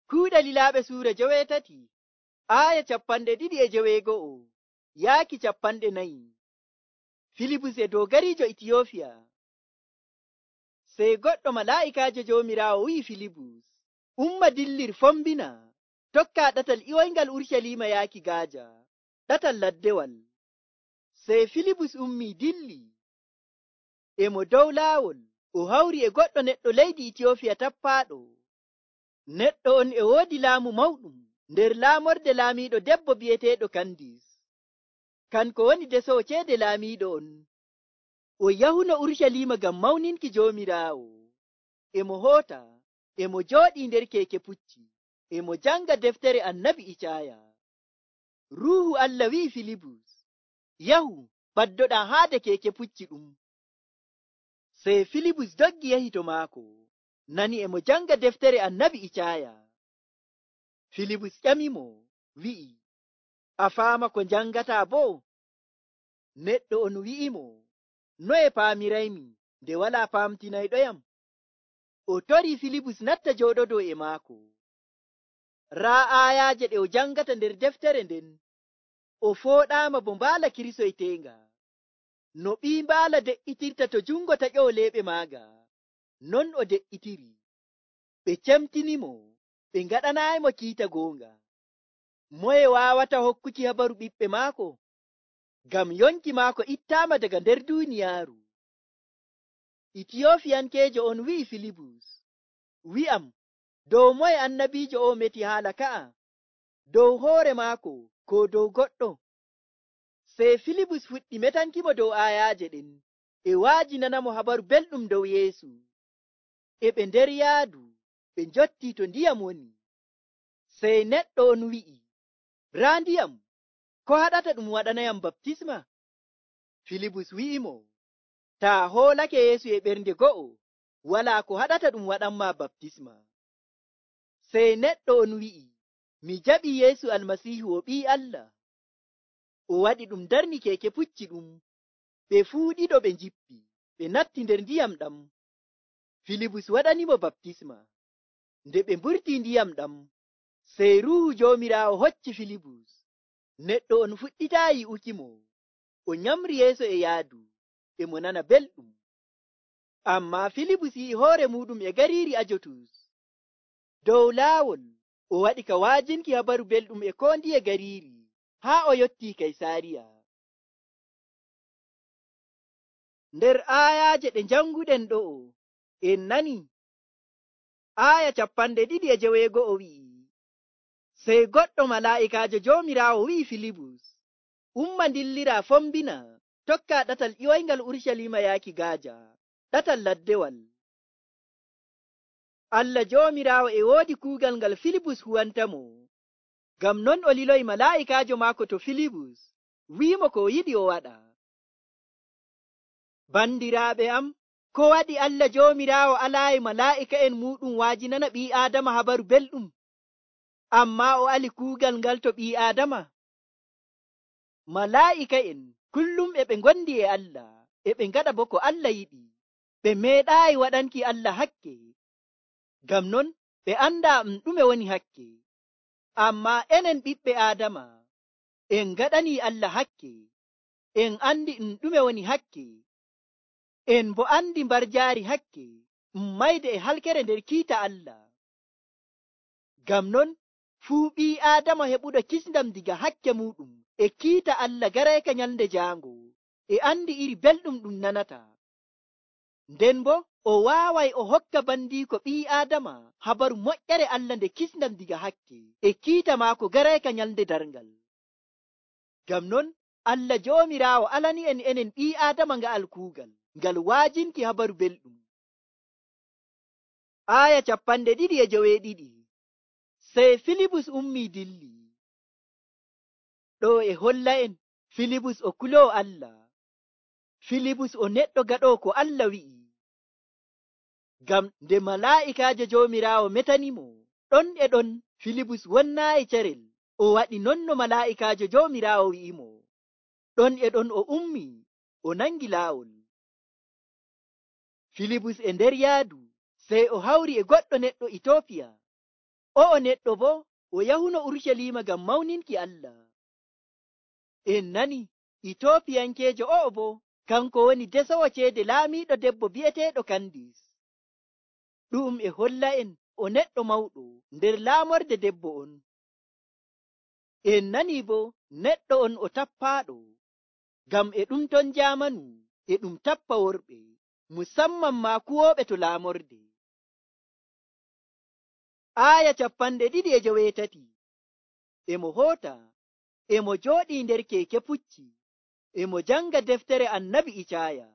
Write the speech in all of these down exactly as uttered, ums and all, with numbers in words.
Kuuɗe Lilaaɓe Suura joweetati, aaya capanɗe ɗiɗi e joweego'o, yaaki capanɗe nayi. Filibus e dogariijo Itiyoofiya. Sey goɗɗo malaa'ikaajo Joomiraawo wi'i Filibus, umma dillir fombina, tokka ɗatal iwoyngal Urshalima yaaki Gaaja, ɗatal laddewal. Sey Filibus ummi dilli, e mo dow laawol, o hawri e goɗɗo neɗɗo leydi Itiyoofiya tappaaɗo. Neɗɗo on e woodi laamu mawɗum nder laamorde laamiiɗo debbo bi'eteeɗo Kandis. Kanko woni desowo ceede laamiiɗo on. O yahuno Urshalima ngam mawninki Joomiraawo. E mo hoota, e mo jooɗii nder keeke pucci, e mo janga deftere annabi Icaaya. Ruuhu Allah wi'i Filibus, yahu, ɓaddoɗaa haade keeke pucci ɗum. Sey Filibus doggi yahi to maako, nani e mo janga deftere annabi Icaaya. Filibus ƴamimo, wi'i, a faama ko jangataa boo? Neɗɗo on wi'imo, noye paamiraymi nde walaa paamtinayɗoyam? O tori Filibus natta jooɗodo e maako. Raa aayaaje ɗe o jangata nder deftere nden, o fooɗaama bo mbaala kirisoyteenga. No ɓii mbaala de'itirta to jungo taƴowo leeɓe maaga, non o de'itiri. Ɓe cemtinimo, ɓe ngaɗanaayimo kiita goonga. Moye waawata hokkuki habaru ɓiɓɓe maako? Ngam yonki maako ittaama daga nder duuniyaaru. Itiyoofiyankeejo on wi'i Filibus, wi'am, dow moye annabiijo o meti haala ka'a? Dow hoore maako ko dow goɗɗo? Sey Filibus fuɗɗi metankimo dow aayaaje ɗen, e waajinanamo habaru belɗum dow Yeesu. E ɓe nder yaadu, ɓe njotti to ndiyam woni. Sey neɗɗo on wi'i, raa ndiyam, ko haɗata ɗum waɗanayam baptisma? Filibus wi'imo, taa hoolake Yeesu e ɓernde go'o, walaa ko haɗata ɗum waɗanma baptisma. Sey neɗɗo on wi'i, mi jaɓi Yeesu Almasiihu o ɓii Allah. O waɗi ɗum darni keeke pucci ɗum, ɓe fuu ɗiɗo ɓe njippi, ɓe natti nder ndiyam ɗam. Filibus waɗanimo baptisma. Nde ɓe mburti ndiyam ɗam, sey Ruuhu Joomiraawo hocci Filibus. Neɗɗo on fuɗɗitaa yi'ukimo, o nyamri yeeso e yaadu, e mo nana belɗum. Amma Filibus yi'i hoore muɗum e gariiri Ajotus. Dow laawol, o waɗi ka waajinki habaru belɗum e ko ndiye gariiri, haa o yotti Kaysaariya. Nder aayaaje ɗe janguɗen ɗo'o, en nani aaya capanɗe ɗiɗi e joweego'o wi'i, sey goɗɗo malaa'ikaajo Joomiraawo wi'i Filibus, umma dillira fombina, tokka ɗatal ƴiwoyngal Urshalima yaaki Gaaja, ɗatal laddewal. Allah Joomiraawo e woodi kuugal ngal Filibus huwantamo. Ngam non o liloyi malaa'ikaajo maako to Filibus, wi'imo ko yiɗi o waɗa. Bandiraaɓe am, ko waɗi Allah Joomiraawo alaayi malaa'ika'en muɗum waajinana ɓii Aadama habaru belɗum, amma o ali kuugal ngal to ɓii Aadama? Malaa'ika'en kullum e ɓe ngondi e Allah, e ɓe ngaɗa bo ko Allah yiɗi, ɓe meeɗaayi waɗanki Allah hakke. Ngam non ɓe anda um ɗume woni hakke. Amma enen ɓiɓɓe Aadama, en ngaɗani Allah hakke, en andi um ɗume woni hakke, en bo andi mbarjaari hakke, um mayde e halkere nder kiita Allah. Ngam non fuu ɓii Aadama heɓuɗo kisndam diga hakke muɗum e kiita Allah garayka nyalnde jaango, e andi iri belɗum ɗum nanata. Nden bo o waaway o hokka bandiiko ɓii Aadama habaru moƴƴere Allah nde kisndam diga hakke, e kiita maako garayka nyalnde darngal. Ngam non Allah Joomiraawo alani en enen ɓii Aadama nga'al kuugal ngal waajinki habaru belɗum. Aaya capanɗe ɗiɗi e joweeɗiɗi. Sey Filibus ummi dilli. Ɗo e holla en Filibus o kuloo Allah. Filibus o neɗɗo gaɗoo ko Allah wi'i. Ngam nde malaa'ikaajo Joomiraawo metanimo, ɗon e ɗon Filibus wonnaayi cerel, o waɗi non no malaa'ikaajo Joomiraawo wi'imo. Ɗon e ɗon o ummi, o nangi laawol. Filibus e nder yaadu, sey o hawri e goɗɗo neɗɗo Itoofiya. o'o neɗɗo bo o yahuno Urushalima ngam mawninki Allah. En nani Itofiyankejo o'o bo kanko woni desowo ceede laamiiɗo debbo bi'eteeɗo Kandis. ɗum e holla en o neɗɗo mawɗo nder laamorde debbo on. En nani bo neɗɗo on o tappaaɗo, ngam e ɗum ton jamanu e ɗum tappa worɓe, musamman ma kuwooɓe to laamorde. Aya capanɗe ɗiɗi e joweetati. Emo hoota, emo jooɗii nder keeke pucci, emo janga deftere annabi Icaya.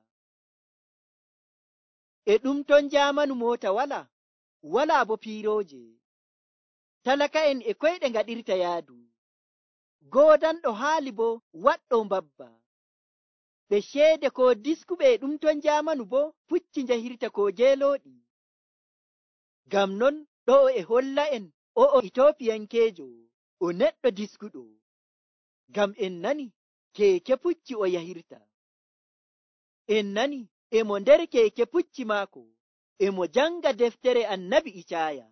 E ɗum ton jamanu mota wala, wala bo piirooje. Talaka'en e koyɗe ngaɗirta yaadu. Goodanɗo haali bo waɗɗo mbabba. Ɓe ceede ko diskuɓe e ɗum ton jamanu bo pucci njahirta ko jeelooɗi. Ngam non ɗo e holla en o'o Itofiyankejo o neɗɗo diskuɗo, ngam en nani keeke pucci o yahirta. En nani emo nder keeke pucci maako emo janga deftere annabi Icaya.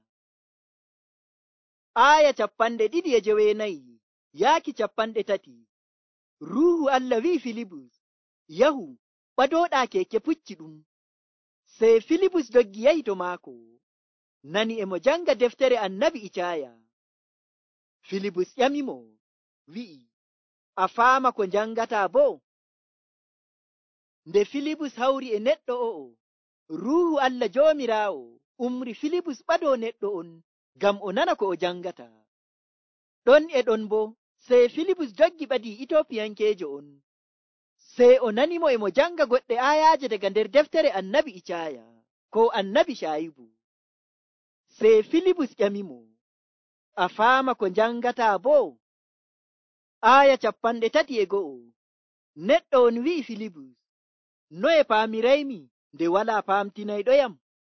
Aya capanɗe ɗiɗi e joweenayi yaaki capanɗe tati. Ruuhu Allah wi'i Filibus, yahu ɓadoɗa keeke pucci ɗum. Sey Filibus doggi yahi to maako, nani emo janga deftere annabi Icaya. Filibus ƴamimo, wi'i, a faama ko jangata bo? Nde Filibus hawri e neɗɗo o'o, Ruuhu Allah Joomiraawo umri Filibus ɓado neɗɗo on, ngam o nana ko o jangata. Ɗon e ɗon bo, sey Filibus doggi ɓadi Itofiyankejo on, sey o nanimo emo janga goɗɗe ayaje daga nder deftere annabi Icaya ko annabi Shayubu. Sey Filibus ƴamimo, a faama ko jangata bo? Aya capanɗe tati e go'o. Neɗɗo on wi'i Filibus, noye paamiraymi nde wala paamtinayɗoyam?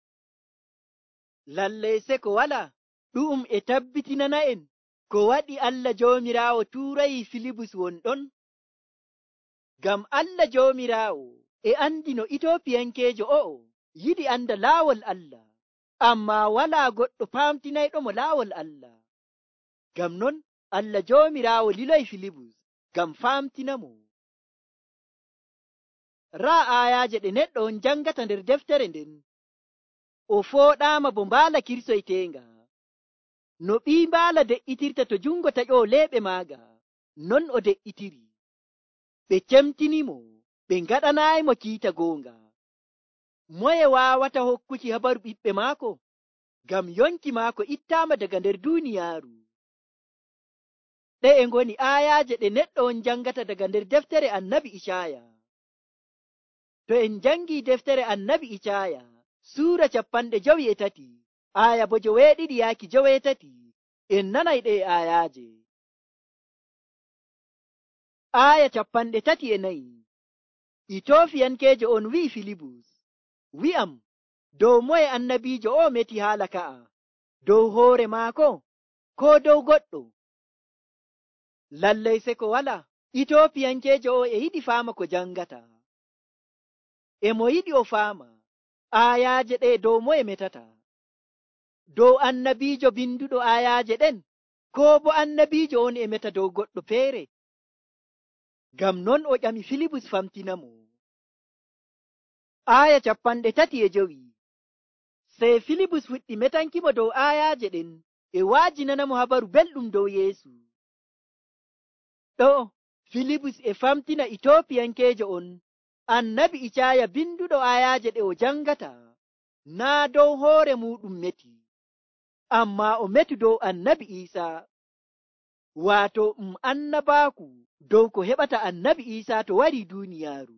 Lallay se ko wala, ɗum e tabbitinana en ko waɗi Allah Joomiraawo tuurayi Filibus wonɗon. Ngam Allah Joomiraawo e andi no Itofiyankejo o'o yiɗi anda laawol Allah, amma wala goɗɗo paamtinayɗo mo laawol Allah. Ngam non Allah Joomiraawo liloyi Filibus ngam faamtina mo. Raa ayaje ɗe neɗɗo on jangata nder deftere nden, o fooɗaama bo mbaala kirsoytenga. No ɓii mbaala de'itirta to jungo taƴo leeɓe maaga, non o de'itiri. Ɓe cemtinimo, ɓe ngaɗanayimo kiita goonga. Moye waawata hokkuki habaru ɓiɓɓe maako, ngam yonki maako ittaama daga nder duuniyaaru. Ɗe e ngoni ayaje ɗe neɗɗo on jangata daga nder deftere annabi Icaya. To en jangi deftere annabi Icaya suura capanɗe jowi e tati, aya bo joweeɗiɗi yaaki joweetati, en nanay ɗe ayaje. Aya capanɗe tati e nayi. Itofiyankejo on wi'i Filibus, wi'am, dow moye annabijo o meti haala ka'a, dow hoore maako ko dow goɗɗo? Lallay se ko wala, Itofiyankejo o e yiɗi faama ko jangata. Emo yiɗi o faama ayaje ɗe dow moye metata, dow annabijo binduɗo ayaje ɗen, ko bo annabijo on e meta dow goɗɗo feere. Ngam non o ƴami Filibus famtinamo. Aya capanɗe tati e jowi. Sey Filibus fuɗɗi metankimo dow ayaje ɗen e waajinanamo habaru belɗum dow Yeesu. Ɗo Filibus e famtina Itofiyankejo on annabi Icaya binduɗo ayaje ɗe o jangata, naa dow hoore muɗum meti, amma o meti dow annabi Isa, waato um annabaaku dow ko heɓata annabi Isa to wari duuniyaaru.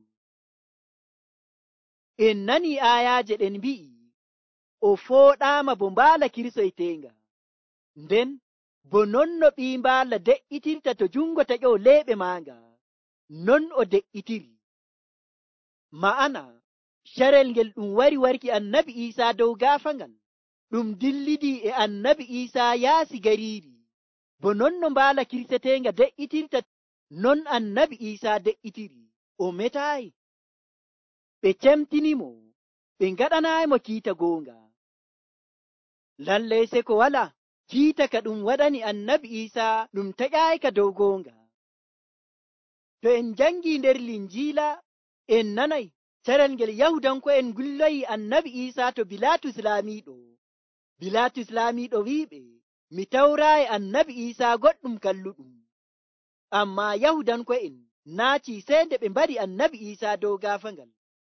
En nani ayaje ɗen mbi'i, o fooɗaama bo mbaala kirsoytenga, nden bo non no ɓii mbaala de'itirta to jungo taƴo leeɓe maanga, non o de'itiri. Ma'ana sharel ngel ɗum wari warki annabi Isa dow gaafangal, ɗum dillidi e annabi Isa yaasi gariiri, bo non no mbaala kirsetenga de'itirta, non annabi Isa de'itiri, o metaayi. Ɓe cemtinimo, ɓe ngaɗanayimo kiita goonga. Lallay se ko wala, kiita ka ɗum waɗani annabi Iisaa ɗum taƴaayi ka dow goonga. To en jangi nder linjiila en nanay carel ngel Yahudanko'en ngulloyi annabi Iisaa to Bilaatus laamiiɗo. Bilaatus laamiiɗo wi'iɓe, mi tawraayi annabi Iisaa goɗɗum kalluɗum. Ammaa Yahudanko'en naaci sey nde ɓe mbari annabi Iisaa dow gaafangal.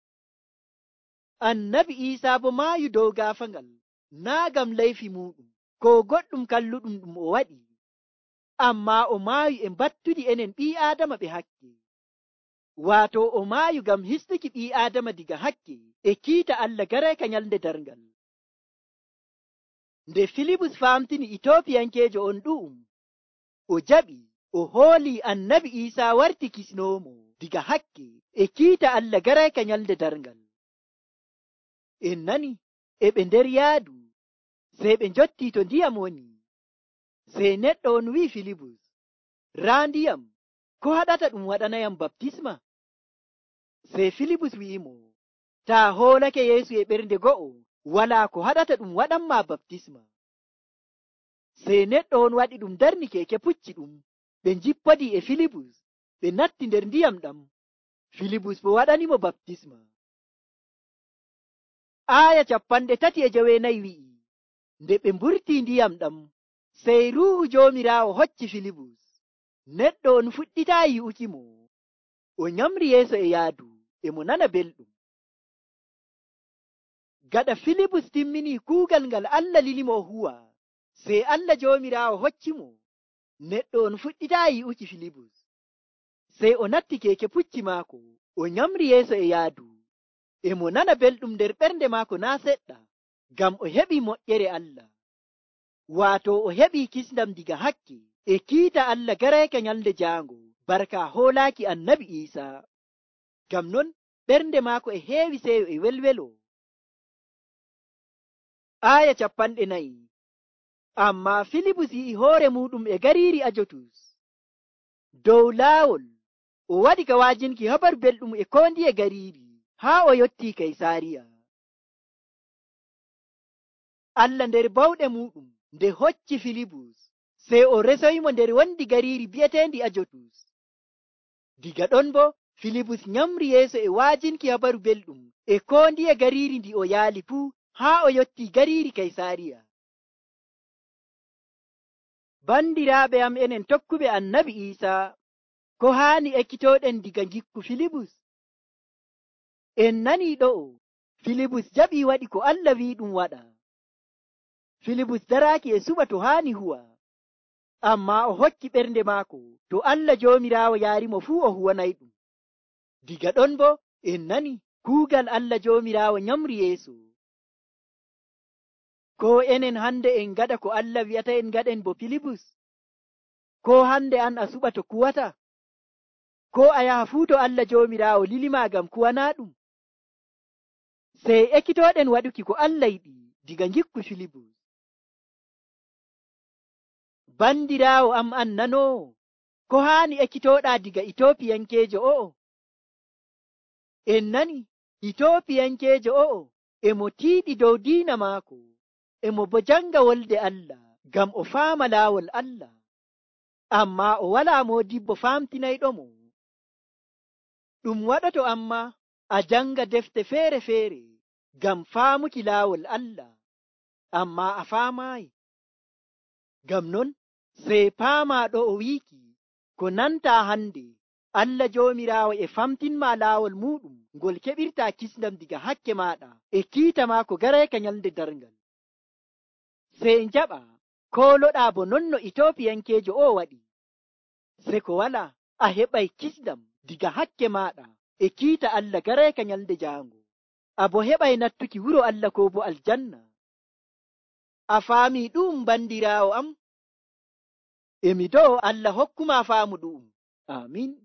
Annabi Iisaa bo maayu dow gaafangal naa ngam leyfi muɗum, ko goɗɗum kalluɗum ɗum o waɗi, ammaa o maayu e mbattudi enen ɓii Aadama ɓe hakke. Waato o maayu ngam histuki ɓii Aadama diga hakke e kiita Allah gareka nyalnde darngal. Nde Filibus faamtini Itoopiyankeejo on ɗu'um, o jaɓi o hooli annabi Iisaa warti kisnoomo diga hakke e kiita Allah gareka nyalnde darngal. En nani e ɓe nder yaadu, sey ɓe njotti to ndiyam woni. Sey neɗɗo on wi'i Filibus, raa ndiyam, ko haɗata ɗum waɗanayam baptisma? Sey Filibus wi'imo, taa hoolake Yeesu e ɓernde go'o, walaa ko haɗata ɗum waɗanma baptisma. Sey neɗɗo on waɗi ɗum darni keke pucci ɗum, ɓe njippodi e Filibus, ɓe natti nder ndiyam ɗam. Filibus bo waɗanimo baptisma. Aaya capanɗe tati e joweenayi wi'i, nde ɓe mburti ndiyam ɗam, sey Ruuhu Joomiraawo hocci Filibus. Neɗɗo on fuɗɗitaa yi'ukimo, o nyamri yeeso e yaadu, e mo nana belɗum. Gaɗa Filibus timmini kuugal ngal Allah lilimo o huwa, sey Allah Joomiraawo hoccimo. Neɗɗo on fuɗɗitaa yi'uki Filibus, sey o natti keke pucci maako, o nyamri yeeso e yaadu, e mo nana belɗum nder ɓernde maako naa seɗɗa, ngam o heɓi moƴƴere Allah. Waato o heɓi kisndam diga hakke e kiita Allah gareka nyalnde jaango, barka hoolaaki annabi Iisaa. Ngam non ɓernde maako e heewi seyo e welwelo. Aaya capanɗe nayi. Ammaa Filibus yi'i hoore muɗum e gariiri Ajotus. Dow laawol o waɗi ka waajinki habaru belɗum e ko ndiye gariiri, haa o yotti Kaysaariya. Allah nder bawɗe muɗum nde hocci Filibus, sey o resoyimo nder wondi gariiri bi'eteendi Ajotus. Diga ɗon bo Filibus nyamri yeeso e waajinki habaru belɗum e ko ndiye gariiri ndi o yaali fuu, haa o yotti gariiri Kaysaariya. Bandiraaɓe am enen tokkuɓe annabi Iisaa, ko haani ekkitoɗen diga ngikku Filibus? En nanii ɗo'o Filibus jaɓi waɗi ko Allah wi'i ɗum waɗa. Filibus daraaki e suɓa to haani huwa, ammaa o hokki ɓernde maako to Allah Joomiraawo yaarimo fuu o huwanay ɗum. Diga ɗon bo en nani kuugal Allah Joomiraawo nyamri yeeso. Ko enen hande en gaɗa ko Allah wi'ata en gaɗen bo Filibus? Ko hande an a suɓa to kuwata? Ko a yaha fuu to Allah Joomiraawo lilima ngam kuwana ɗum? Sey ekkitoɗen waɗuki ko Allah yiɗi diga ngikku Filibus. Bandiraawo am an nanoo, ko haani ekkitoɗa diga Itoopiyankeejo o'o? En nani Itoopiyankeejo o'o emo tiiɗi dow diina maako, emo bo janga wolde Allah ngam o faama laawol Allah, ammaa o walaa moodibbo faamtinayɗomo. Ɗum waɗoto amma a janga defte feere-feere ngam faamuki laawol Allah, ammaa a faamaayi. Ngam non sey paamaaɗo o wiiki ko nanta hande Allah Joomiraawo e famtinma laawol muɗum ngol keɓirta kisndam diga hakke maɗa e kiita maako garayka nyalnde darngal. Sey njaɓa kooloɗa bo non no Itoopiyankeejo o waɗi, se ko wala a heɓay kisndam diga hakke maɗa e kiita Allah garayka nyalnde jaango, abo heɓay nattuki wuro Allah ko bo aljanna. A faami ɗum bandiraawo am? Emi do'o Allah hokkuma faamu ɗum. Amin.